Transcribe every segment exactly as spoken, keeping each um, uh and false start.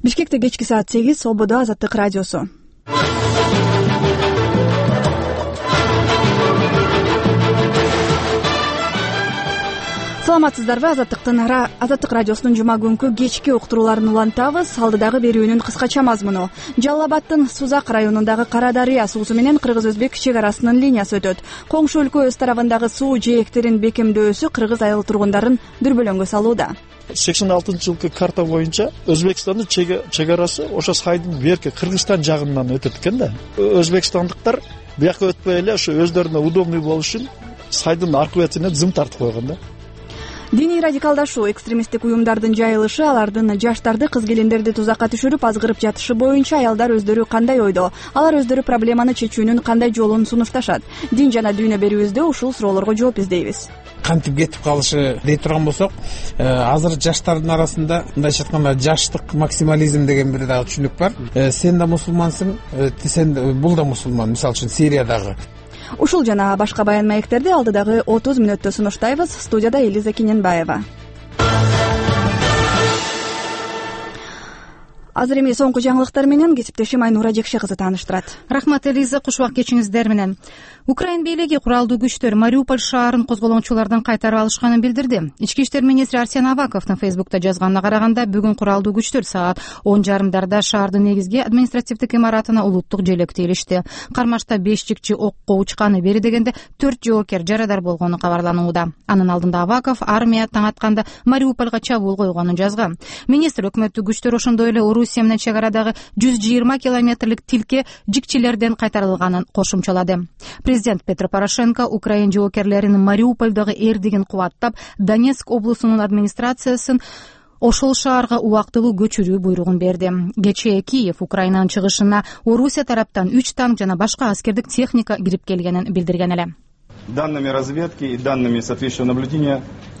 Бишкекте кечки саат сегиз, Ободо Азаттык радиосу. Саламатсыздарбы? Азаттыктын Азаттык радиосунун жума күнкү кечки уктурууларын улантабыз. Алдыдагы берүүнүн кыскача мазмуну: Жалал Абадтын Сузак районундагы Кара Дарыя суусу менен Кыргыз-Өзбек чек арасынын линиясы өтөт. Коңшу өлкө өз тарабындагы суу жээктерин бекемдөөсү кыргыз айыл тургундарын дүрбөлөңгө салууда. сексен алтынчы жылкы карта боюнча Өзбекстандын чек арасы ошо сайдын берки Кыргызстан жагынан өтөт экен да. Өзбекстандыктар бияка өтпөй эле ошо өздөрүнө удобный болуш үчүн сайдын аркы бетине зым тартып койгон да. Диний радикалдашуу, экстремисттик уюмдардын жайылышы, алардын жаштарды, кыз-келиндерди тузакка түшүрүп азгырып жатышы боюнча аялдар өздөрү кандай ойдо? Алар өздөрү проблеманы чечүүнүн кандай жолун сунушташат? Дин жана дүйнө берүүбүздө ушул суроолорго жооп издейбиз. Кантип кетип калышы дей турган болсок, азыр жаштардын арасында мындайча айтканда жаштык максимализм деген бир дагы түшүнүк бар. Сен да мусулмансың, сен бул да мусулман, мисалы үчүн Сириядагы. Ушул жана башка баян маектерди алдыдагы отуз мүнөттө сунуштайбыз. Студияда Элиза Киненбаева. Азыр эми соңку жаңылыктар менен кесиптешим Айнура Жекше кызы тааныштырат. Рахмат Элиза, куш убак кечиңиздер менен. Украин бийлиги куралдуу күчтөр Мариуполь шаарын козголоңчулардан кайтарып алышканын билдирди. Ички иштер министри Арсен Аваковдун Фейсбукта жазганына караганда, бүгүн куралдуу күчтөр саат он жарымдарда шаардын негизги административдик имаратына улуттук желекти илишти. Кармашта беш жикчи окко учканы бери дегенде төрт жоокер жарадар болгону кабарланууда. Анын алдында Аваков армия таң атканда Мариупольго чабуул койгонун жазган. Министр өкмөттүк күчтөр ошондой эле Орусия менен чек арадагы жүз жыйырма километрлик тилке жикчилерден кайтарылганын кошумчалады. Президент Петр Порошенко Украин жоокерлеринин Мариупольдогу эрдигин кубаттап, Донецк облусунун администрациясын ошол шаарга убактылуу көчүрүү буйругун берди. Кечээ Киев Украинанын чыгышына Орусия тараптан үч танк жана башка аскердик техника кирип келгенин билдирген эле. Данными разведки и данными соответствующего наблюдения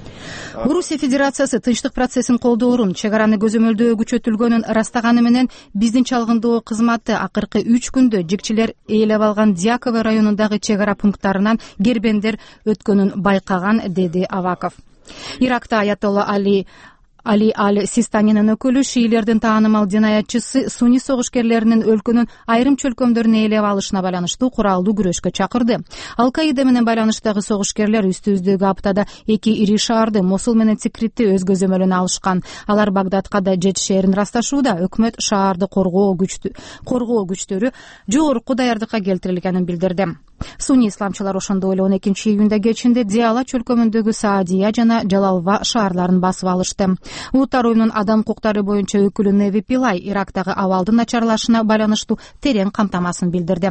Орусия Федерациясы тынчтык процессин колдоорун, чек араны көзөмөлдөө күчөтүлгөнүн ырастаганы менен биздин чалгындоо кызматы акыркы үч күндө жикчилер ээлеп алган Дьяково районундагы чек ара пункттарынан кербендер өткөнүн байкаган, деди Аваков. Иракта Аятолла Али Али Аль-Систанинин өкүлү шиилердин таанымал динаятчысы суни согушкерлеринин өлкөнүн айрым чөлкөмдөрүн ээлеп алышына байланыштуу куралдуу күрөшкө чакырды. Ал-Каида менен байланыштагы согушкерлер үстүбүздөгү аптада эки ири шаарды Мосул менен Тикритти өз көзөмөлүнө алышкан. Алар Багдадка да жетишээрин ырасташууда. Өкмөт шаарды коргоо күчтү коргоо күчтөрү жогорку даярдыкка келтирилгенин билдирди. Суни исламчылар ошондой эле он экинчи июнда кечинде Диала чөлкөмүндөгү Саадия жана Жалалва шаарларын басып алышты. Улуттар оюнунун адам укуктары боюнча өкүлү Неви Пилай Ирактагы абалдын начарлашына байланыштуу терең камтамасын билдирди.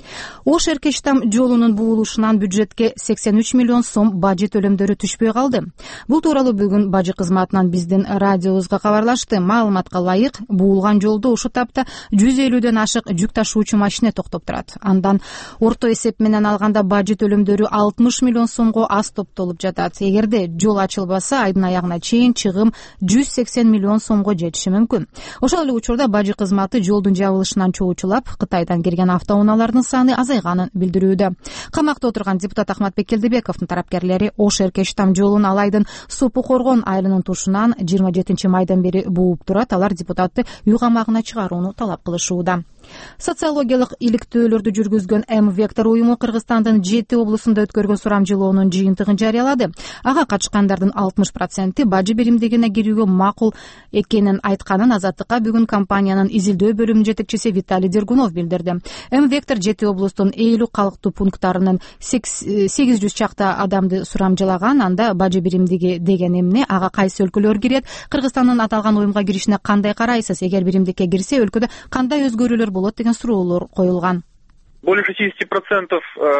Ош Эркештам жолунун буулушунан бюджетке сексен үч миллион сом бажы төлөмдөрү түшпөй калды. Бул тууралуу бүгүн бажы кызматынан биздин радиобузга кабарлашты. Маалыматка ылайык, буулган жолдо ушул тапта жүз элүүдөн ашык жүк ташуучу машина токтоп турат. Андан орто эсеп менен алганда бажы төлөмдөрү алтымыш миллион сомго аз топтолуп жатат. Эгерде жол ачылбаса, айдын аягына чейин чыгым жүз сексен миллион сомго жетиши мүмкүн. Ошол эле учурда бажы кызматы жолдун жабылышынан чоочулап, Кытайдан келген автоунаалардын саны азайганын билдирүүдө. Камакта отурган депутат Ахматбек Келдебековдун тарапкерлери Ош Эркештам жолун ал айдын Сопу Коргон айылынын тушунан жыйырма жетинчи майдан бери бууп турат. Алар депутатты үй камагына чыгарууну талап кылышууда. Социологиялык иликтөөлөрдү жүргүзгөн М-Вектор уюму Кыргызстандын жети облусунда өткөргөн сурамжылоонун жыйынтыгын жарыялады. Ага катышкандардын алтымыш проценти бажы биримдигине кирүүгө макул экенин айтканын Азаттыкка бүгүн компаниянын изилдөө бөлүмүнүн жетекчиси Виталий Дергунов билдирди. М-Вектор жети облустун элүү калктуу пункттарынын сегиз жүз чакта адамды сурамжылаган. Анда бажы биримдиги деген эмне, ага кайсы өлкөлөр кирет, Кыргызстандын аталган уюмга киришине кандай карайсыз, эгер биримдикке кирсе өлкөдө кандай өзгөрүүлөр болот деген суроолор коюлган. Более шестьдесят процентов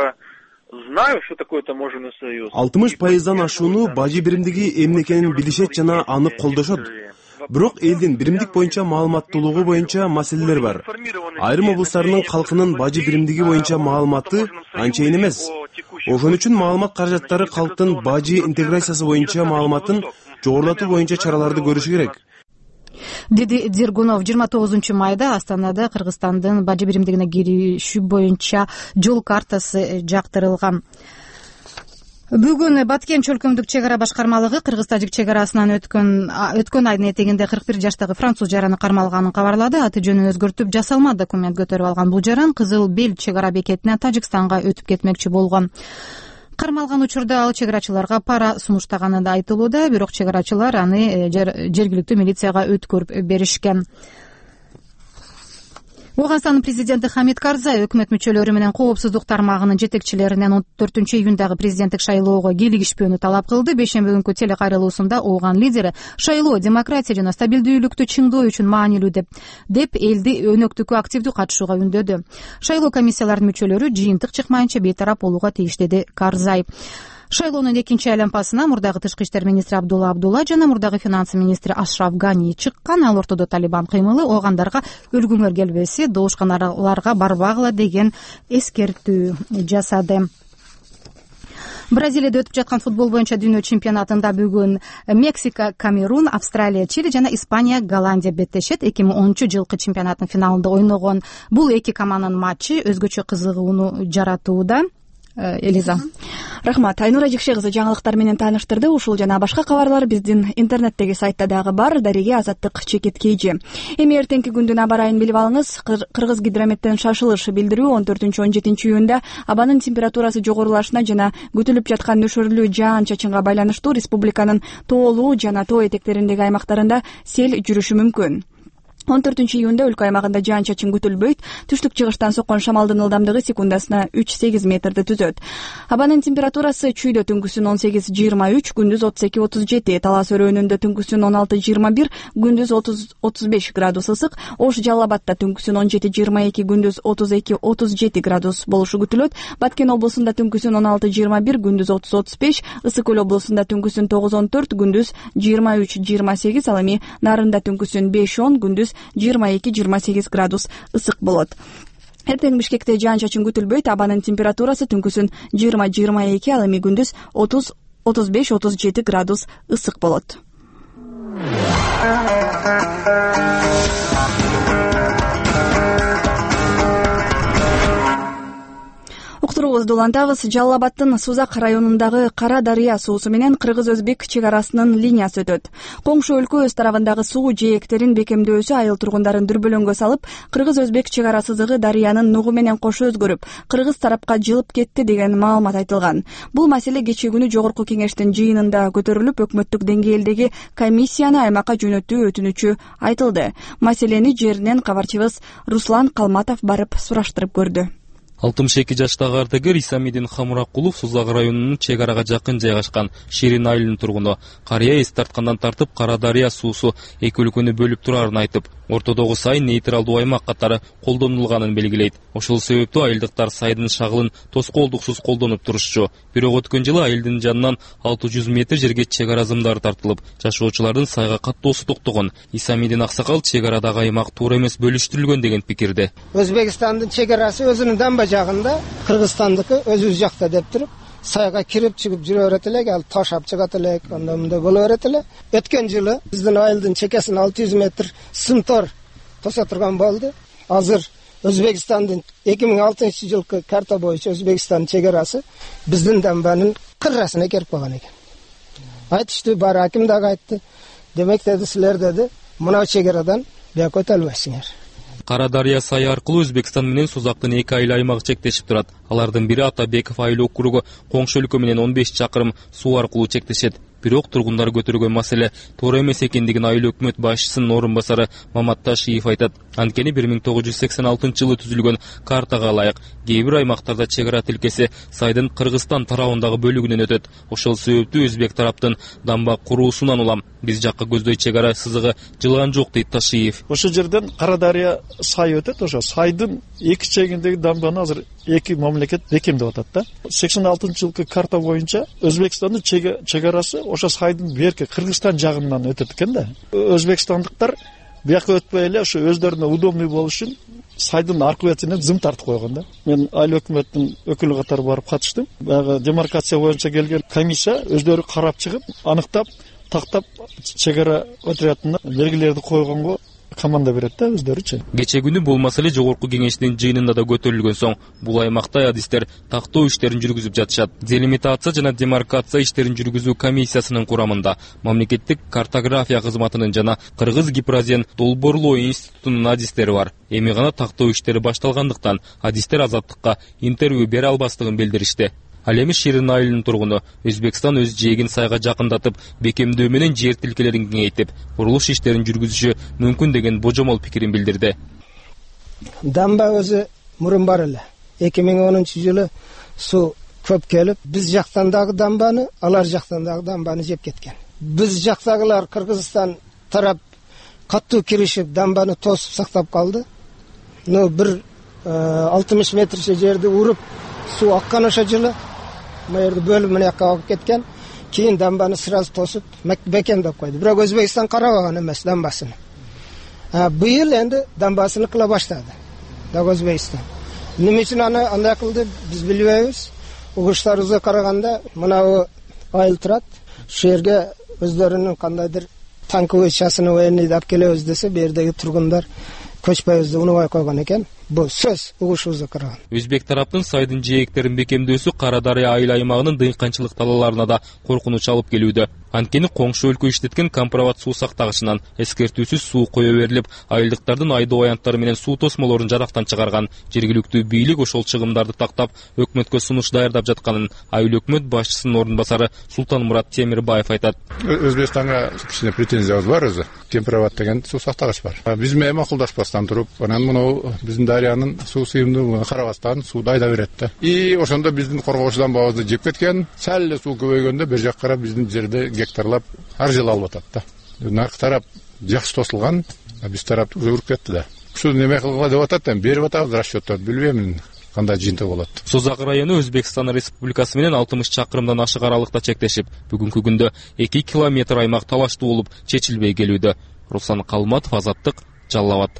знаю, что такое таможенный союз. алтымыш пайыздан ашууну бажы биримдиги эмне экенин билишет жана аны колдошот. Бирок элдин биримдик боюнча маалыматтуулугу боюнча маселелер бар. Айрым облустардын калкынын бажы биримдиги боюнча маалыматы анчейин эмес. Ошон үчүн маалымат каражаттары калктын бажы интеграциясы боюнча маалыматын жогорулатуу боюнча чараларды көрүшү керек. Деди Дергунов. жыйырма тогузунчу майда Астанада Кыргызстандын бажы биримдигине киришүү боюнча жол картасы жактырылган. Бүгүн Баткен чөлкөмдүк чек ара башкармалыгы кыргыз-тажик чек арасынан өткөн өткөн айдын этегинде кырк бир жаштагы француз жараны кармалганын кабарлады. Аты жөнүн өзгөртүп жасалма документ көтөрүп алган бул жаран Кызыл Бел чек ара бекетинен Тажикстанга өтүп кетмекчи болгон. Кармалган учурда ал чек арачыларга пара сунуштаганы да айтылууда, бирок чек арачылар аны жергиликтүү милицияга өткөрүп беришкен. Ооганстандын президенти Хамид Карзай өкмөт мүчөлөрү менен коопсуздук тармагынын жетекчилеринен он төртүнчү июндагы президенттик шайлоого кийлигишпөөнү талап кылды. Бейшемби күнкү телекайрылуусунда Ооган лидери шайлоо демократия жана стабилдүүлүктү чыңдоо үчүн маанилүү деп деп элди өнөктүккө активдүү катышууга үндөдү. Шайлоо комиссияларынын мүчөлөрү жыйынтык чыкмайынча бейтарап болууга тийиш, деди Карзай. Шайлоонун экинчи айланпасына мурдагы тышкы иштер министри Абдулла Абдулла жана мурдагы финансы министри Ашраф Гани чыккан. Ал ортодо Талибан кыймылы, оогандарга өлгүңөр келбесе доошканаларга барбагыла деген эскертүү жасады. Бразилияда өтүп жаткан футбол боюнча дүйнө чемпионатында бүгүн Мексика, Камерун, Австралия, Чили жана Испания, Голландия беттешет. эки миң онунчу жылкы чемпионаттын финалында ойногон бул эки команданын матчы өзгөчө кызыгууну жаратууда. Элиза. Рахмат. Айнура Жикше кызы жаңылыктар менен тааныштырды. Ушул жана башка кабарлар биздин интернеттеги сайтта дагы бар. Дареге Азаттык чекит кейжи. Эми эртеңки күндүн аба ырайын билип алыңыз. Кыргыз гидрометтен шашылыш билдирүү он төртүнчү он жетинчи июнда абанын температурасы жогорулашына жана күтүлүп жаткан нөшөрлүү жаан-чачынга байланыштуу республиканын тоолуу жана тоо этектериндеги аймактарында сел жүрүшү мүмкүн. он төртүнчү июнда өлкө аймагында жаан-чачын күтүлбөйт. Түштүк-чыгыштан соккон шамалдын ылдамдыгы секундасына үч сегиз метрди түзөт. Абанын температурасы чүйдө түнкүсүн он сегиз жыйырма үч, күндүз отуз эки отуз жети, Талас өрөөнүндө түнкүсүн он алты жыйырма бир, күндүз отуз отуз беш градус ысык, Ош Жалал Абадта түнкүсүн он жети жыйырма эки, күндүз отуз эки отуз жети градус болушу күтүлөт. Баткен облусунда түнкүсүн он алты жыйырма бир, күндүз отуз отуз беш, Ысык Көл облусунда түнкүсүн тогуз он төрт, күндүз жыйырма үч жыйырма сегиз, ал эми Нарында түнкүсүн беш он, күндүз жыйырма эки жыйырма сегиз градус ысык болот. Эртең Бишкекте жаан-чачын күтүлбөйт. Абанын температурасы түнкүсүн жыйырма жыйырма эки, ал эми күндүз отуз отуз беш отуз жети градус ысык болот. Уктуруубузду улантабыз. Жалал Абадтын Сузак районундагы Кара Дарыя суусу менен кыргыз-өзбек чек арасынын линиясы өтөт. Коңшу өлкө өз тарабындагы суу жээктерин бекемдөөсү айыл тургундарын дүрбөлөңгө салып, кыргыз-өзбек чек ара сызыгы Дарыянын нугу менен кошо өзгөрүп, кыргыз тарапка жылып кетти деген маалымат айтылган. Бул маселе кечээ күнү жогорку кеңештин жыйынында көтөрүлүп, өкмөттүк деңгээлдеги комиссияны аймакка жөнөтүү өтүнүчү айтылды. Маселени жеринен кабарчыбыз Руслан Калматов барып сураштырып көрдү. алтымыш эки жаштагы ардагер Исамидин Хамуракулов Сузак районунун чек арага жакын жайгашкан Ширин айылынын тургуну. Карыя эс тарткандан тартып Кара Дарыя суусу эки өлкөнү бөлүп турарын айтып, ортодогу сай нейтралдуу аймак катары колдонулганын белгилейт. Ошол себептүү айылдыктар сайдын шагылын тоскоолдуксуз колдонуп турушчу. Бирок өткөн жылы айылдын жанынан алты жүз метр жерге чек ара зымдары тартылып, жашоочулардын сайга каттоосу токтогон. Исамидин аксакал чек арадагы аймак туура эмес бөлүштүрүлгөн деген пикирде. Өзбекстандын чек арасы өзүнүн дамба жагында, Кыргызстандыкы өзүбүз жакта деп туруп, сайга кирип чыгып жүрө берет элек, ал ташап чыгат элек, анда мындай боло берет эле. Өткөн жылы биздин айылдын чекесин алты жүз метр сымтор тоса турган болду. Азыр Өзбекстандын эки миң алтынчы жылкы карта боюнча Өзбекстан чек арасы биздин дамбанын кыррасына келип калган экен. Айтышты, бар аким дагы айтты. Демек деди, силер деди, мына чек арадан бияка өтө албайсыңар. Кара Дарыя сайы аркылуу Өзбекстан менен Сузактын эки айыл аймагы чектешип турат. Алардын бири Атабеков айыл округу, коңшу өлкө менен он беш чакырым суу аркылуу чектешет. Бирок тургундар көтөргөн маселе туура эмес экендигин айыл өкмөт башчысынын орун басары Мамат Ташиев айтат. Анткени бир миң тогуз жүз сексен алтынчы жылы түзүлгөн картага ылайык кээ бир аймактарда чек ара тилкеси сайдын Кыргызстан тарабындагы бөлүгүнөн өтөт. Ошол себептүү өзбек тараптын дамба куруусунан улам биз жакка көздөй чек ара сызыгы жылган жок, дейт Ташиев. Ошол жерден Кара Дарыя сай өтөт. Ошо сайдын эки чегиндеги дамбаны азыр эки мамлекет бекемдеп атат да. сексен алтынчы жылкы карта боюнча Өзбекстандын чек арасы ошо сайдын берки Кыргызстан жагынан өтөт экен да. Өзбекстандыктар бияка өтпөй эле ошо өздөрүнө удобный болуш үчүн сайдын аркы бетинен зым тартып койгон да. Мен айыл өкмөттүн өкүлү катары барып катыштым. Баягы демаркация боюнча келген комиссия өздөрү карап чыгып, аныктап, тактап чек ара отрядына белгилерди койгонго команда берет да өздөрүчү. Кече күнү бул маселе жогорку кеңештин жыйынында да көтөрүлгөн соң бул аймакта адистер тактоо иштерин жүргүзүп жатышат. Делимитация жана демаркация иштерин жүргүзүү комиссиясынын курамында мамлекеттик картография кызматынын жана Кыргыз Гипрозен долбоорлоо институтунун адистери бар. Эми гана тактоо иштери башталгандыктан адистер азаттыкка интервью бере албастыгын билдиришти. Ал эми Ширин айылынын тургуну Өзбекстан өз жээгин сайга жакындатып, бекемдөө менен жер тилкелерин кеңейтип, курулуш иштерин жүргүзүшү мүмкүн деген божомол пикирин билдирди. Дамба өзү мурун бар эле. эки миң онунчу жылы суу көп келип, биз жактан дагы дамбаны, алар жактан дагы дамбаны жеп кеткен. Биз жактагылар Кыргызстан тарап каттуу киришип, дамбаны тосуп сактап калды. Но бир алтымыш метрче жерди уруп, суу аккан ошо жылы мэрди бөлүп мына жака алып кеткен. Кийин дамбаны сразу тосуп бекемдеп койду. Бирок Өзбекстан карабаган эмес дамбасын. Быйыл энди дамбасын кыла баштады. Дагы Өзбекстан. Неме үчүн аны андай кылды, биз билбейбиз. Угуштарыбызга караганда мына айыл турат. Ушул жерге өздөрүнүн кандайдыр танковый частыны военный алып келебиз десе, бу жердеги тургундар көчпөйбүз деп унубай койгон экен. Бул сөз угушубузга караган. Өзбек тараптын сайдын жээктерин бекемдөөсү Кара Дарыя айыл аймагынын дыйканчылык талааларына да коркунуч алып келүүдө. Анткени коңшу өлкө иштеткен компробат суу сактагычынан эскертүүсүз суу кое берилип, айылдыктардын айдоо аянттары менен суу тосмолорун жарактан чыгарган. Жергиликтүү бийлик ошол чыгымдарды тактап, өкмөткө сунуш даярдап жатканын айыл өкмөт башчысынын орун басары Султанмурат Темирбаев айтат. Өзбекстанга кичине претензиябыз бар өзү. Компробат деген суу сактагыч бар. Биз менен макулдашпастан туруп, анан муну биздин дарыянын суу сыйымдуулугуна карабастан сууду айдап берет да. И ошондо биздин коргоочу дамбабызды жеп кеткен. Сәл эле суу көбөйгөндө бир жакка биздин жерде гектарлап ар жыл алып атат да. Наркы тарап жакшы тосулган, биз тарап уже уруп кетти да. Ушу неме кылгыла деп атат, эми берип атабыз расчеттер, билбейм кандай жыйынтык болот. Созак району Өзбекстан Республикасы менен алтымыш чакырымдан ашык аралыкта чектешип, бүгүнкү күндө эки километр аймак талаштуу болуп чечилбей келүүдө. Руслан Калматов, Азаттык, Жалал Абад.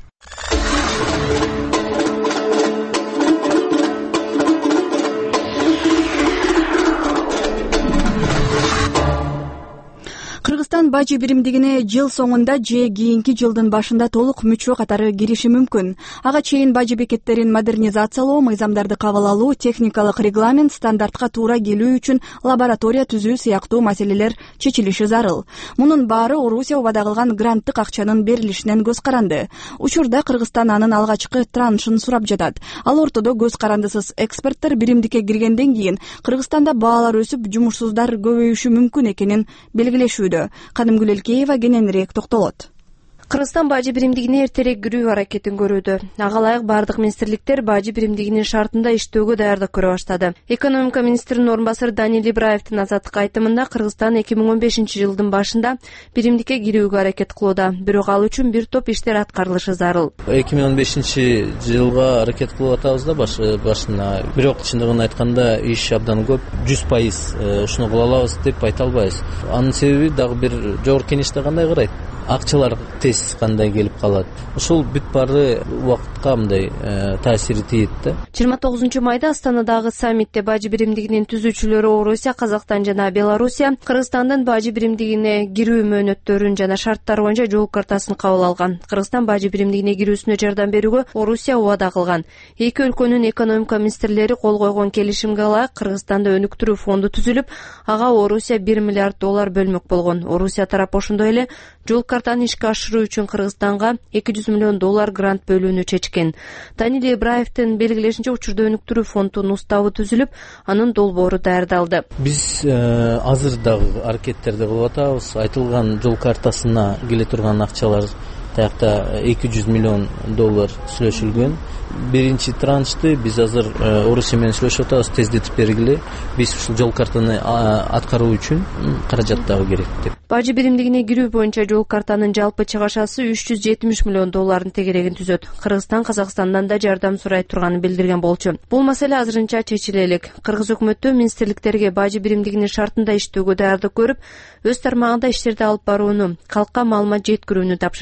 Кыргызстан бажы биримдигине жыл соңунда же кийинки жылдын башында толук мүчө катары кириши мүмкүн. Ага чейин бажы бекеттерин модернизациялоо, мыйзамдарды кабыл алуу, техникалык регламент, стандартка туура келүү үчүн лаборатория түзүү сыяктуу маселелер чечилиши зарыл. Мунун баары Орусия убада кылган гранттык акчанын берилишинен көз каранды. Учурда Кыргызстан анын алгачкы траншын сурап жатат. Ал ортодо көз карандысыз экспорттор биримдикке киргенден кийин Кыргызстанда баалар өсүп, жумушсуздар көбөйүшү мүмкүн экенин белгилешүүдө. Кадымгүл Элкеева кененирээк токтолот. Кыргызстан бажы биримдигине эртерээк кирүү аракетин көрүүдө. Ага ылайык бардык министрликтер бажы биримдигинин шартында иштөөгө даярдык көрө баштады. Экономика министринин орун басары Данил Ибраевдин Азаттыкка айтымында Кыргызстан эки миң он бешинчи жылдын башында биримдикке кирүүгө аракет кылууда. Бирок ал үчүн бир топ иштер аткарылышы зарыл. эки миң он бешинчи жылга аракет кылып атабыз да башына. Бирок чындыгын айтканда иш абдан көп. жүз пайыз ушуну кыла алабыз деп айта албайбыз. Анын себеби дагы бир жогорку кеңеште кандай карайт? Акчалар тез кандай келип калат. Ушул бүт баары убакытка мындай таасири тийет да. жыйырма тогузунчу майда Астанадагы саммитте бажы биримдигинин түзүүчүлөрү Орусия, Казакстан жана Белоруссия Кыргызстандын бажы биримдигине кирүү мөөнөттөрүн жана шарттары боюнча жол картасын кабыл алган. Кыргызстан бажы биримдигине кирүүсүнө жардам берүүгө Орусия убада кылган. Эки өлкөнүн экономика министрлери кол койгон келишимге ылайык Кыргызстанда өнүктүрүү фонду түзүлүп, ага Орусия бир миллиард доллар бөлмөк болгон. Орусия тарап ошондой эле жол картаны ишке ашыруу үчүн Кыргызстанга эки жүз миллион доллар грант бөлүүнү чечкен. Данил Ибраевдин белгилешинче, учурда өнүктүрүү фондунун уставы түзүлүп, анын долбоору даярдалды. Биз азыр дагы аракеттерди кылып атабыз. Айтылган жол картасына келе турган акчалар таякта эки жүз миллион доллар сүйлөшүлгөн. Биринчи траншты биз азыр Орусия менен сүйлөшүп атабыз, тездетип бергиле. Биз ушул жол картаны аткаруу үчүн каражат дагы керек деп. Бажы биримдигине кирүү боюнча жол картанын жалпы чыгашасы үч жүз жетимиш миллион доллардын тегерегин түзөт. Кыргызстан Казакстандан да жардам сурай турганын билдирген болчу. Бул маселе азырынча чечиле элек. Кыргыз өкмөтү министрликтерге бажы биримдигинин шартында иштөөгө даярдык көрүп, өз тармагында иштерди алып барууну, калкка маалымат жеткирүүнү тапшырган.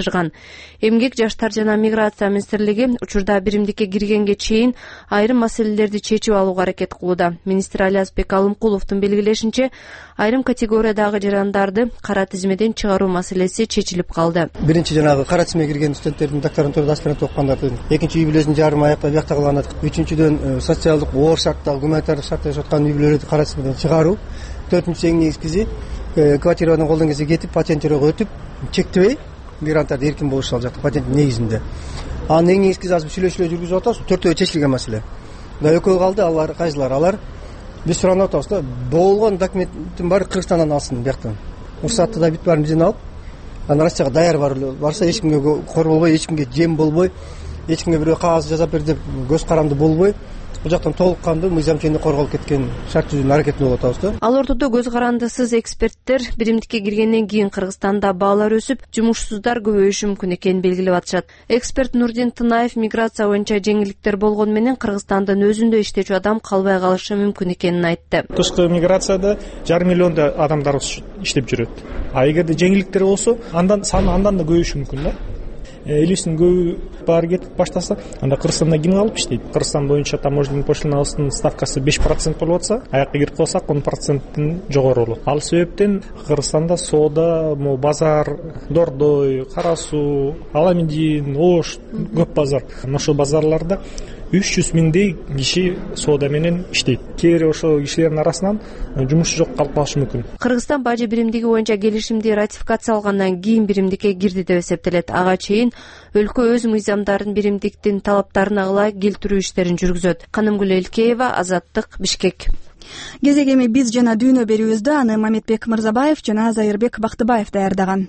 Эмгек, жаштар жана миграция министрлиги учурда биримдикке киргенге чейин айрым маселелерди чечип алууга аракет кылууда. Министр Алязбек Алымкуловдун белгилешинче, айрым категориядагы жарандарды кара тизмеден чыгаруу маселеси чечилип калды. Биринчи жанагы кара тизмеге кирген студенттердин докторантурада, аспирантура окугандардын экинчи үй бүлөсүн жарым аякта биякта кылганат. Үчүнчүдөн социалдык оор шарттагы гуманитардык шартта жашап аткан үй бүлөлөрдү кара тизмеден чыгаруу. Төртүнчүсү эң негизгиси квартиранын колдон келсе кетип патент жөрөгө өтүп чектебей мигранттарды эркин болушу ал жакта патент негизинде. Анын эң негизгиси азыр сүйлөшүүлөр жүргүзүп атабыз. Төртөө чечилген маселе. Да экөө калды, алар кайсылар? Алар биз суранып атабыз да, болгон документтин баары Кыргызстандан алсын бияктан. Уруксатты да бүт баарын бизден алып, анан Россияга даяр барса эч кимге кор болбой, эч кимге жем болбой, эч кимге бирөө кагаз жазап бер деп көз каранды болбой, бул жактан толук кандуу мыйзам ченде корголуп кеткен шарт түзүүнүн аракетинде болуп атабыз да. Ал ортодо көз карандысыз эксперттер биримдикке киргенден кийин Кыргызстанда баалар өсүп, жумушсуздар көбөйүшү мүмкүн экенин белгилеп атышат. Эксперт Нурдин Тынаев миграция боюнча жеңилдиктер болгону менен Кыргызстандын өзүндө иштечү адам калбай калышы мүмкүн экенин айтты. Тышкы миграцияда жарым миллиондой адамдар иштеп жүрөт. А эгерде жеңилдиктер болсо, андан саны андан да көбөйүшү мүмкүн да. Элүүсүн көбү баары кетип баштаса, анда Кыргызстанда ким алып иштейт? Кыргызстан боюнча таможенный пошлиналардын ставкасы беш процент болуп атса, аякка кирип калсак он проценттен жогору болот. Ал себептен Кыргызстанда соода, мо базар, Дордой, Кара суу, Аламедин, Ош көп базар. Ошол базарларда үч жүз миңдей киши соода менен иштейт. Кээ бир ошол кишилердин арасынан жумушу жок калып калышы мүмкүн. Кыргызстан бажы биримдиги боюнча келишимди ратификациялагандан кийин биримдикке кирди деп эсептелет. Ага чейин өлкө өз мыйзамдарын биримдиктин талаптарына ылайык келтирүү иштерин жүргүзөт. Канымгүл Элкеева, Азаттык, Бишкек. Кезек эми биз жана дүйнө берүүбүздө аны Мамедбек Мырзабаев жана Зайырбек Бактыбаев даярдаган.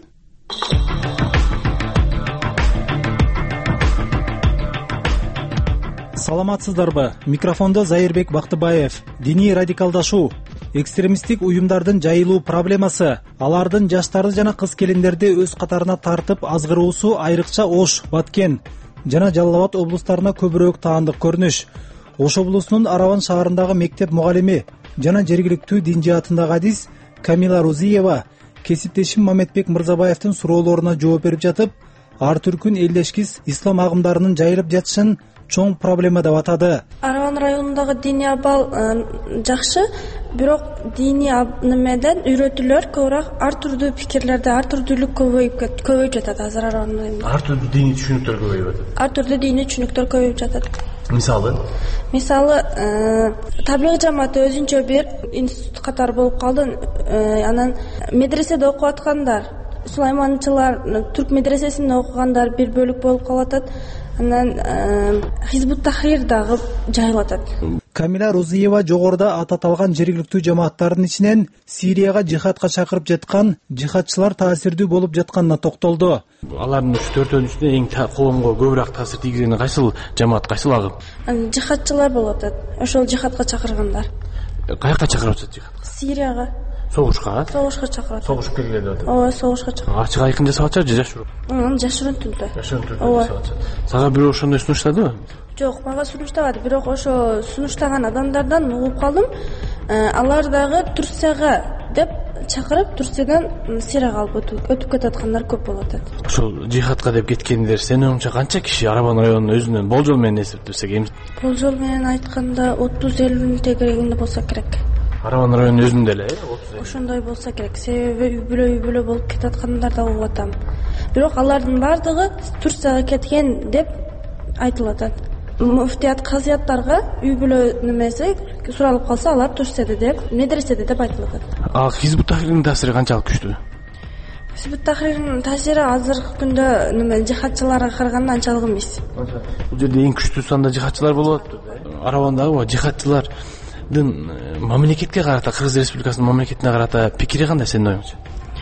Саламатсыздарбы? Микрофондо Зайырбек Бактыбаев. Диний радикалдашуу, экстремисттик уюмдардын жайылуу проблемасы, алардын жаштарды жана кыз-келиндерди өз катарына тартып азгыруусу айрыкча Ош, Баткен жана Жалал Абад облустарына көбүрөөк таандык көрүнүш. Ош облусунун Араван шаарындагы мектеп мугалими жана жергиликтүү дин жаатындагы адис Камила Розиева кесиптешим Мамедбек Мырзабаевдин суроолоруна жооп берип жатып, ар түркүн элдешкис ислам агымдарынын жайылып жатышын чоң проблема деп атады. Араван районундагы диний абал жакшы, бирок диний немеден үйрөтүүлөр көбүрөөк ар түрдүү пикирлерде ар түрдүүлүк көбөйүп көбөйүп жатат азыр Араван районунда. Ар түрдүү диний түшүнүктөр көбөйүп атат. Ар түрдүү диний түшүнүктөр көбөйүп жатат. Мисалы? Мисалы, таблигы жамааты өзүнчө бир институт катары болуп калды. Анан медреседе окуп аткандар, сулайманчылар түрк медресесинде окугандар бир бөлүк болуп калып атат. Анан Хизбут Тахрир дагы жайылып атат. Камила Розиева жогоруда ататалган жергиликтүү жамааттардын ичинен Сирияга жихадка чакырып жаткан жихадчылар таасирдүү болуп жатканына токтолду. Алардын үч төртөөнүн ичинде эң коомго көбүрөөк таасир тийгизени кайсыл жамаат, кайсыл агым? Жихадчылар болуп атат. Ошол жихадка чакыргандар. Каяка чакырып атат жихад? Сирияга. Согушка? Согушка чакырат. Согушуп келгиле деп атат. Ооба, согушка чакырат. Ачык айкын жасап атышат же жашыруп? М, жашырын түрдө. Жашырын түрдө жасап атышат. Сага бирөө ошондой сунуштадыбы? Жок, мага сунуштабады, бирок ошо сунуштаган адамдардан угуп калдым. Алар дагы Турцияга деп чакырып, Турциядан Сирияга алып өтүп кетаткандар көп болуп атат. Ошол жихадка деп кеткендер сенин оюңча канча киши Араван районунун өзүнөн болжол менен эсептесек эми? Болжол менен айтканда отуз элүүнүн тегерегинде болсо керек. Араван районунун өзүндө эле э? Ошондой болсо керек. Себеби үй бүлө үй бүлө болуп кетаткандар да угуп атам. Бирок алардын бардыгы Турцияга кеткен деп айтылып атат. Муфтият казияттарга үй бүлө немеси суралып калса, алар Турцияда деп, медреседе деп айтылып атат. А Хизбут Тахрирдин таасири канчалык күчтүү? Хизбут Тахрирдин таасири азыркы күндө неме жихадчыларга караганда анчалык эмес. Бул жерде эң күчтүү санда жихадчылар болуп атат. Аравандагы жихадчылар мамлекетке карата, Кыргыз Республикасынын мамлекетине карата пикири кандай сенин оюңча?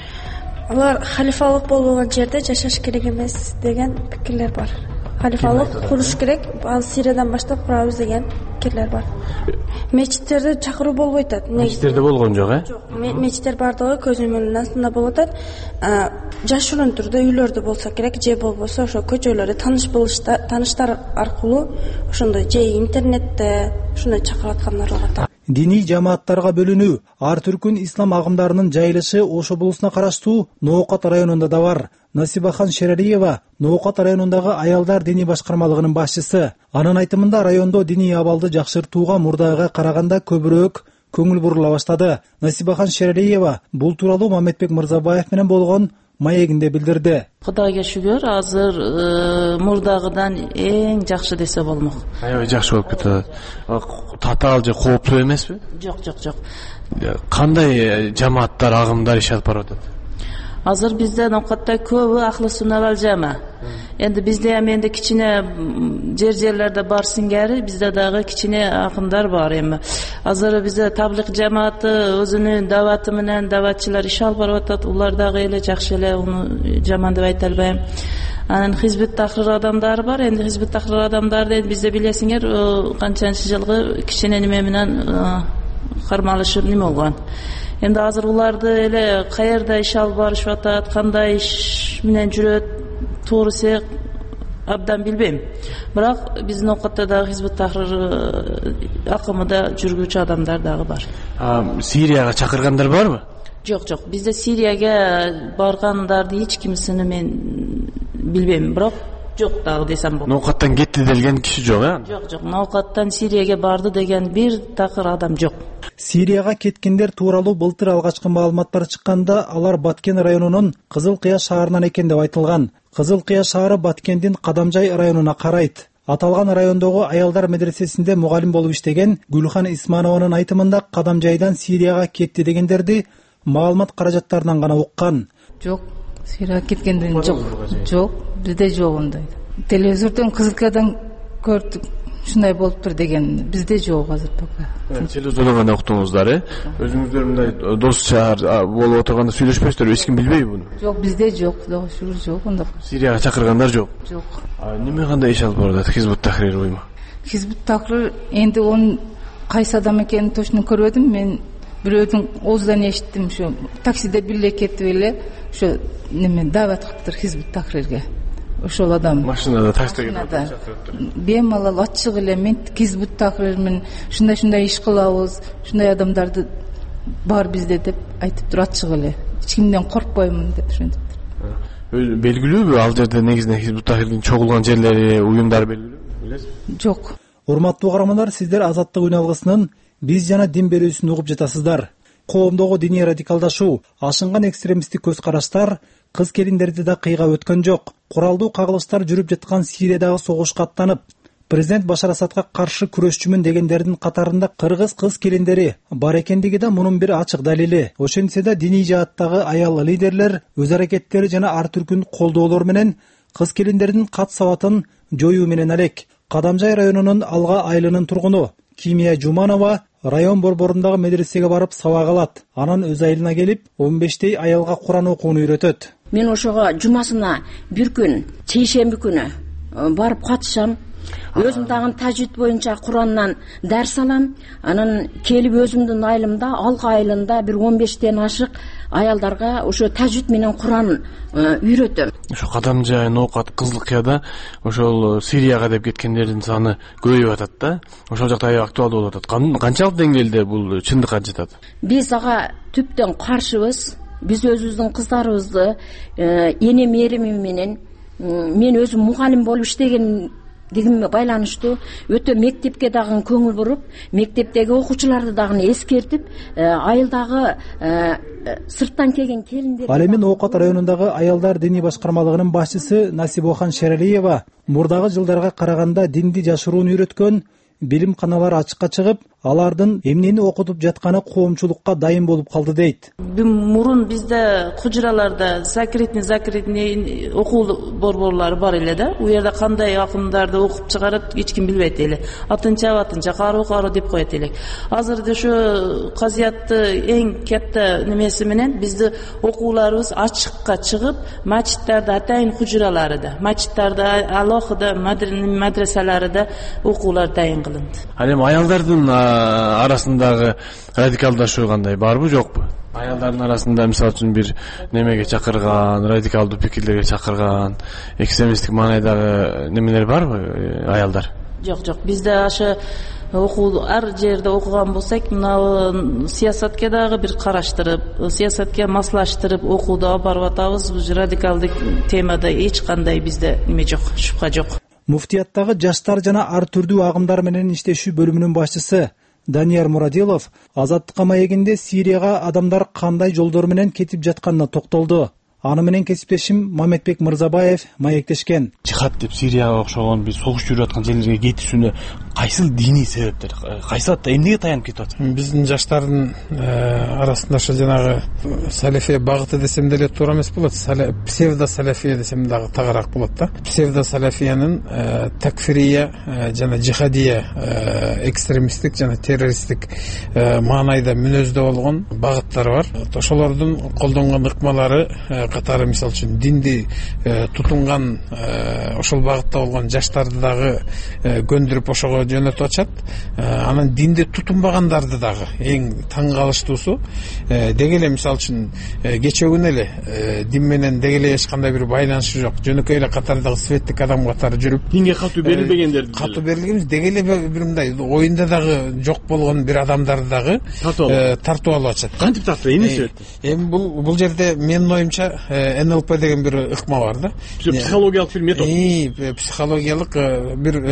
Алар халифалык болбогон жерде жашаш керек эмес деген пикирлер бар. Халифалык куруш керек, ал Сириядан баштап курабыз деген пикирлер бар. Мечиттерди чакыруу болбойт атат. Мечиттерде болгон жок, э? Жок, мечиттер бардыгы көзөмөлдүн астында болуп атат. Жашырын түрдө үйлөрдө болсо керек, же болбосо ошо көчөлөрдө тааныш болушта, тааныштар аркылуу ошондой же интернетте ушундай чакырып аткандар болуп атат. диний жамааттарга бөлүнүү, ар түркүн ислам агымдарынын жайылышы Ош облусуна караштуу Ноокат районунда да бар. Насибахан Шералиева Ноокат районундагы аялдар диний башкармалыгынын башчысы. Анын айтымында райондо диний абалды жакшыртууга мурдагыга караганда көбүрөөк көңүл бурула баштады. Насибахан Шералиева бул тууралуу Мамедбек Мырзабаев менен болгон маегинде билдирди. Кудайга шүгүр, азыр мурдагыдан эң жакшы десе болмок. Аябай жакшы болуп кетти. Татаал же кооптуу эмеспи? Жок, жок, жок. Кандай жамааттар, агымдар иш алып барып атат? Азыр бизде Ноокатта көбү ахлы сунна вал жама. Энди бизде эми энди кичине жер жерлерде бар сиңери, бизде дагы кичине акындар бар эми. Азыр бизде таблик жамааты өзүнүн даваты менен даватчылар иш алып барып атат. Улар дагы эле жакшы эле, уну жаман деп айта албайм. Анан хизбит тахрир адамдары бар. Энди хизбит тахрир адамдарды бизде билесиңер, канчанчы жылгы кичине неме менен кармалышып неме болгон. Энди азыр уларды эле каерда иш алып барышып атат, кандай иш менен жүрөт, туурусы абдан билбейм. Бирок биздин Ноокатта дагы хизбит тахрир акымында жүргүчү адамдар дагы бар. Сирияга чакыргандар барбы? Жок, жок. Бизде Сирияга баргандарды эч кимсини мен билбейм, бирок жок дагы десем болот. Ноокаттан кетти делген киши жок, э? Жок, жок. Ноокаттан Сирияга барды деген бир такыр адам жок. Сирияга кеткендер тууралуу былтыр алгачкы маалыматтар чыкканда алар Баткен районунун Кызыл Кыя шаарынан экен деп айтылган. Кызыл Кыя шаары Баткендин Кадамжай районуна карайт. Аталган райондогу аялдар медресесинде мугалим болуп иштеген Гүлхан Исманованын айтымында Кадамжайдан Сирияга кетти дегендерди маалымат каражаттарынан гана уккан. Жок, Сирияга кеткендер жок. Жок, бизде жок ондай. Телевизордон Кызыл Кыядан көрдүк. Шундай болуптур деген бизде жок азыр пока. Телевизордон гана уктуңуздар, э? Өзүңүздөр мындай дос чаар болуп отурганда сүйлөшпөйсүздөр, эч ким билбейби буну? Жок, бизде жок, Кудайга шүгүр жок анда. Сирияга чакыргандар жок. Жок. Неме кандай иш алып барат хизбит тахрир уюму? Хизбит тахрир энди он кайсы адам экенин точно көрбөдүм. Мен бирөөдүн оозунан эшиттим, ушу таксиде бирге кетип эле ушу неме дават кылыптыр хизбит тахрирге. Ошол адам машинада таксиде бемалал ачык эле мен хизбит тахрирмин, ушундай ушундай иш кылабыз, ушундай адамдарды бар бизде деп айтыптыр ачык эле. Эч кимден коркпоймун деп ошентиптир. Белгилүүбү ал жерде негизинен хизбит тахрирдин чогулган жерлери, уюмдары белгилүүбү? Билесизби? Жок. Урматтуу каармандар, сиздер Азаттык үн алгысынын биз жана дин берүүсүн угуп жатасыздар. Коомдогу диний радикалдашуу, ашынган экстремисттик көз караштар кыз келиндерди да кыйга өткөн жок. Куралдуу кагылыштар жүрүп жаткан Сириядагы согушка аттанып, президент Башар Асадка каршы күрөшчүмүн дегендердин катарында кыргыз кыз келиндери бар экендиги да мунун бир ачык далили. Ошентсе да диний жааттагы аял лидерлер өз аракеттери жана ар түркүн колдоолор менен кыз келиндердин кат сабатын жоюу менен алек. Кадамжай районунун Алга айылынын тургуну Кимия Жуманова район борборундагы медресеге барып сабак алат. Анан өз айылына келип он бештей аялга Куран окууну үйрөтөт. Мен ошого жумасына бир күн, чейшемби күнү барып катышам. Өзүм дагы тажвид боюнча Курандан дарс алам. Анан келип өзүмдүн айылымда, Алга айылында бир он бештен ашык аялдарга ошо тажвид менен Куран үйрөтөм. Ошо Кадамжай, Ноокат, Кызыл Кыяда ошол Сирияга деп кеткендердин саны көбөйүп атат да. Ошол жакта аябай актуалдуу болуп атат. Канчалык деңгээлде бул чындыкка жатат? Биз ага түптөн каршыбыз. Биз өзүбүздүн кыздарыбызды эне мээрими менен мен өзүм мугалим болуп иштеген дегенге байланыштуу өтө мектепке дагы көңүл буруп, мектептеги окуучуларды дагы эскертип, айылдагы сырттан келген келиндер. Ал эми Ноокат районундагы аялдар диний башкармалыгынын башчысы Насибахан Шералиева мурдагы жылдарга караганда динди жашырууну үйрөткөн билим каналары ачыкка чыгып, алардын эмнени окутуп жатканы коомчулукка дайым болуп калды дейт. Мурун бизде кужураларда закритный закритный окуу борборлору бар эле да. У жерде кандай акымдарды окуп чыгарат эч ким билбейт эле. Атынча атынча каруу каруу деп коет элек. Азыр ошо казыятты эң кепте немеси менен бизди окууларыбыз ачыкка чыгып, мачиттарда атайын кужураларда, мачиттарда алохуда мадресаларда окуулар дайын кылынды. Ал эми аялдардын арасындагы радикалдашуу кандай, барбы жокпу? Аялдардын арасында мисалы үчүн бир немеге чакырган, радикалдуу пикирлерге чакырган, экстремисттик маанайдагы немелер барбы аялдар? Жок, жок. Бизде ашы окуу ар жерде окуган болсок, мына саясатка дагы бир караштырып, саясатка маслаштырып окууду алып барып атабыз. Радикалдык темада эч кандай бизде неме жок, шубха жок. Муфтияттагы жаштар жана ар түрдүү агымдар менен иштешүү бөлүмүнүн башчысы Данияр Мурадилов Азаттыкка маегинде Сирияга адамдар кандай жолдор менен кетип жатканына токтолду. Аны менен кесиптешим Мамедбек Мырзабаев маектешкен. Жихад деп Сирияга окшогон бир согуш жүрүп аткан жерлерге кетишүүнү кайсыл диний себептер, кайсы атта эмнеге таянып кетип атат? Биздин жаштардын арасында ошо жанагы салафия багыты десем деле туура эмес болот. Псевдо салафия десем дагы тагыраак болот да. Псевдо салафиянын такфирия жана жихадия экстремисттик жана террористтик маанайда мүнөздө болгон багыттары бар. Ошолордун колдонгон ыкмалары катары мисалы үчүн динди тутунган ошол багытта болгон жаштарды дагы көндүрүп ошого жөнөтүп атышат. Анан динди тутунбагандарды дагы эң таң калыштуусу деги эле мисалы үчүн кечээ күнү эле дин менен деги эле эч кандай бир байланышы жок, жөнөкөй эле катардагы светтик адам катары жүрүп динге катуу берилбегендерди катуу берилген деги эле бир мындай оюнда дагы жок болгон бир адамдарды дагы тартып алып атышат. Кантип тартып? Эмне себептен? Эми бул бул жерде менин оюмча эн эл пэ деген бир ыкма бар да. Психологиялык бир метод. Психологиялык бир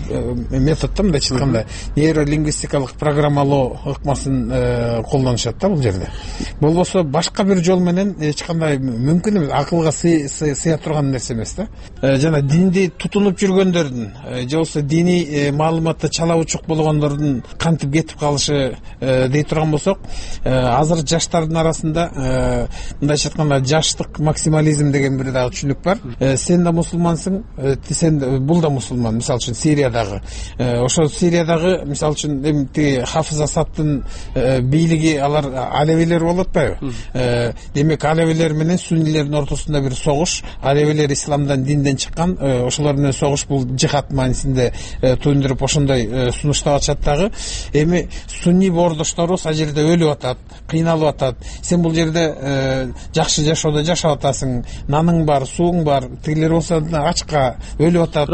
метод да, мындайча айтканда нейролингвистикалык программалоо ыкмасын колдонушат да бул жерде. Болбосо башка бир жол менен эч кандай мүмкүн эмес, акылга сыя турган нерсе эмес да. Жана динди тутунуп жүргөндөрдүн же болбосо диний маалыматта чала учук болгондордун кантип кетип калышы дей турган болсок, азыр жаштардын арасында мындайча айтканда жаштык максимализм деген бир дагы түшүнүк бар. Сен да мусулмансың, сен бул да мусулман. Мисалы үчүн Сириядагы ошо Сириядагы мисалы үчүн эми тиги Хафиз Асадтын бийлиги алар алевилер болуп атпайбы? Демек алевилер менен суннилердин ортосунда бир согуш, алевилер исламдан, динден чыккан, ошолор менен согуш бул жихад маанисинде туюндуруп ошондой сунуштап атышат дагы. Эми сунни боордошторубуз ал жерде өлүп атат, кыйналып атат. Сен бул жерде жакшы жашоодо жашап атасың, наның бар, сууң бар, тигилер болсо ачка өлүп атат,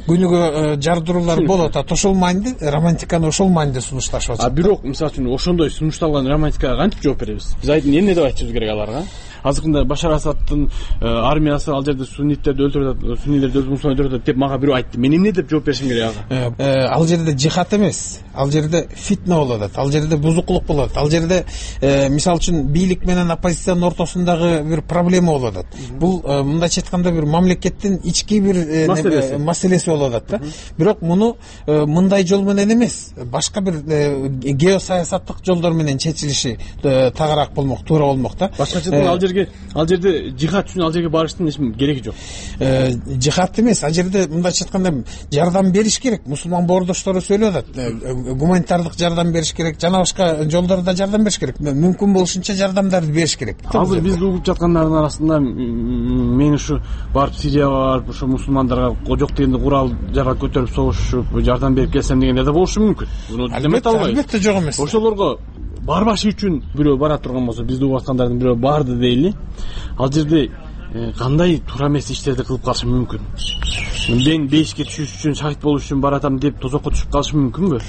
күнүгө жардыруулар болуп атат. Ошол мааниде романтиканы ошол мааниде сунушташып атышат. А бирок мисалы үчүн ошондой сунушталган романтикага кантип жооп беребиз? Биз айтын эмне деп айтышыбыз керек аларга? Азыркында Башар Асадтын армиясы ал жерде сунниттерди өлтүрүп атат, суннилерди өз мусулман өлтүрүп атат деп мага бирөө айтты. Мен эмне деп жооп беришим керек ага? Ал жерде жихад эмес, ал жерде фитна болуп атат, ал жерде бузукулук болуп атат, ал жерде мисалы үчүн бийлик менен оппозициянын ортосундагы бир проблема болуп атат. Бул мындайча айтканда бир мамлекеттин ички бир маселеси болуп атат да. Бирок муну мындай жол менен эмес, башка бир геосаясаттык жолдор менен чечилиши тагыраак болмок, туура болмок да. Башкача ал жерге ал жерде жихад үчүн ал жерге барыштын эч кереги жок. Жихад эмес, ал жерде мындайча айтканда жардам бериш керек. Мусулман боордоштору сөйлөп атат. Гуманитардык жардам бериш керек, жана башка жолдордо жардам бериш керек. Мүмкүн болушунча жардамдарды бериш керек. Азыр бизди угуп жаткандардын арасында мен ушу барып Сирияга барып ошо мусулмандарга жок дегенде курал жарак көтөрүп согушуп жардам берип келсем дегенде да болушу мүмкүн. Муну албетте жок эмес. Ошолорго барбашы үчүн бирөө бара турган болсо, бизди угуп аткандардын бирөө барды дейли. Ал жерде кандай туура эмес иштерди кылып калышы мүмкүн? Мен бейишке түшүш үчүн, шахид болуш үчүн баратам деп тозокко түшүп калышы мүмкүнбү?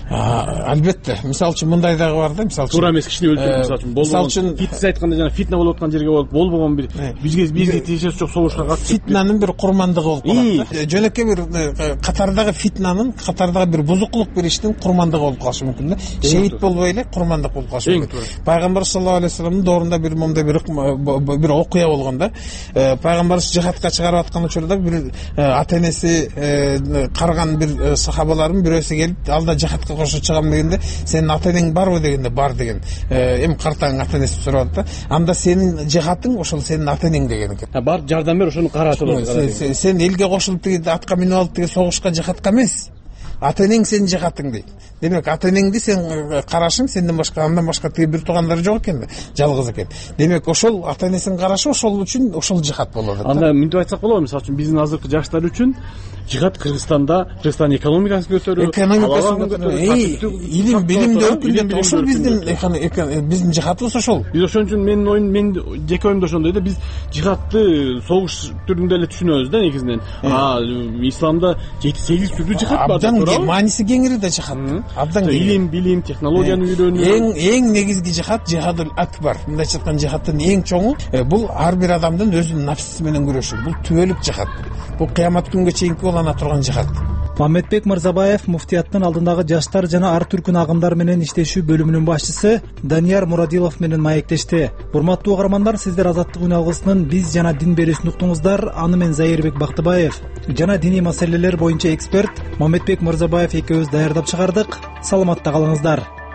Албетте. Мисалы үчүн мындай дагы бар да, мисалы үчүн. Туура эмес кишини өлтүрүп, мисалы үчүн болбогон. Фитнес айтканда жана фитна болуп аткан жерге болуп, болбогон бир бизге бизге тиешеси жок согушка катышып фитнанын бир курмандыгы болуп калат да. Жөнөкөй бир катардагы фитнанын, катардагы бир бузукулук бир иштин курмандыгы болуп калышы мүмкүн да. Шейит болбой эле курмандык болуп калышы мүмкүн. Пайгамбар саллаллаху алейхи вассаламдын доорунда бир момундай бир бир окуя болгон да. Пайгамбарыбыз жихадка чыгарып аткан учурда бир ата-энеси карган бир сахабалардын бирөөсү келип, алда жихадка кошо чыгам дегенде, сенин ата-энең барбы дегенде, бар деген. Эми картаң ата-энеси сурап атты. Анда сенин жихатың ошол сенин ата-энең деген экен. Бар жардам бер, ошону каратып. Сен элге кошулуп тиги атка минип алып тиги согушка жихадка эмес. Ата-энең сенин жихатың дейт. Демек ата-энеңди сен карашың, сенден башка андан башка тиги бир туугандар жок экен да, жалгыз экен. Демек ошол ата-энесин карашы ошол үчүн ошол жихад болот. Анда мынтип айтсак болобу, мисалы үчүн биздин азыркы жаштар үчүн жихад Кыргызстанда, Кыргызстандын экономикасын көтөрүү, экономикасын көтөрүү, илим, билимди өркүндөтүү, ошол биздин биздин жихадыбыз ошол. Биз ошон үчүн менин оюм, мен жеке оюмда ошондой да, биз жихадты согуш түрүндө эле түшүнөбүз да негизинен. А исламда жети сегиз түрдүү жихад бар. Абдан кеңири мааниси кеңири да жихад абдан кеңири. Илим, билим, технологияны үйрөнүү. Эң эң негизги жихад жихадул акбар. Мындайча айтканда жихадтын эң чоңу бул ар бир адамдын өзүнүн нафсиси менен күрөшүү. Бул түбөлүк жихад. Бул кыямат күнгө чейинки улана турган жихад. Маммедбек Мырзабаев муфтияттын алдындагы жаштар жана ар түркүн агымдар менен иштешүү бөлүмүнүн башчысы Данияр Мурадилов менен маектешти. Урматтуу угармандар, сиздер Азаттык үн алгысынын биз жана дин берүүсүн уктуңуздар. Аны мен Зайырбек Бактыбаев жана диний маселелер боюнча эксперт Маммедбек Мырзабаев экөөбүз даярдап чыгардык. Саламатта калыңыздар.